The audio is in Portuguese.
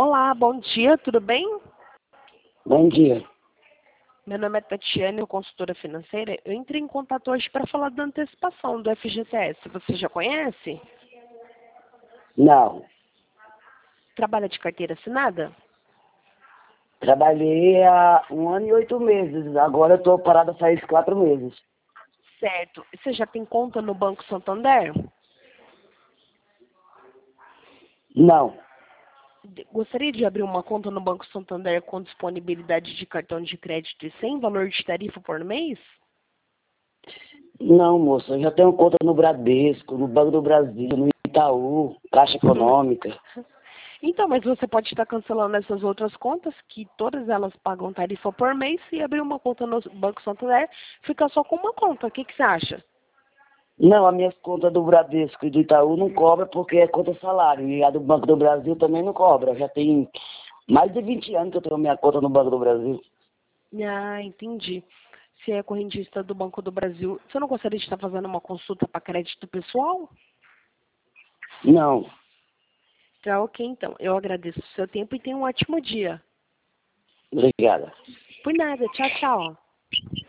Olá, bom dia, tudo bem? Bom dia. Meu nome é Tatiana, eu consultora financeira. Eu entrei em contato hoje para falar da antecipação do FGTS. Você já conhece? Não, Trabalha de carteira assinada? trabalhei há 1 ano e 8 meses. Agora eu estou parada faz 4 meses. Certo. E você já tem conta no Banco Santander? Não, Gostaria de abrir uma conta no Banco Santander com disponibilidade de cartão de crédito e sem valor de tarifa por mês? não, moça. Eu já tenho conta no Bradesco, no Banco do Brasil, no Itaú, Caixa Econômica. Então, mas você pode estar cancelando essas outras contas, que todas elas pagam tarifa por mês, e abrir uma conta no Banco Santander, fica só com uma conta. O que você acha? Não, a minha conta do Bradesco e do Itaú não cobra porque é conta salário. E a do Banco do Brasil também não cobra. Já tem mais de 20 anos que eu tenho minha conta no Banco do Brasil. Ah, entendi. Você é correntista do Banco do Brasil. Você não gostaria de estar fazendo uma consulta para crédito pessoal? Não, Tá, ok, então. Eu agradeço o seu tempo e tenha um ótimo dia. obrigada. Por nada. Tchau, tchau.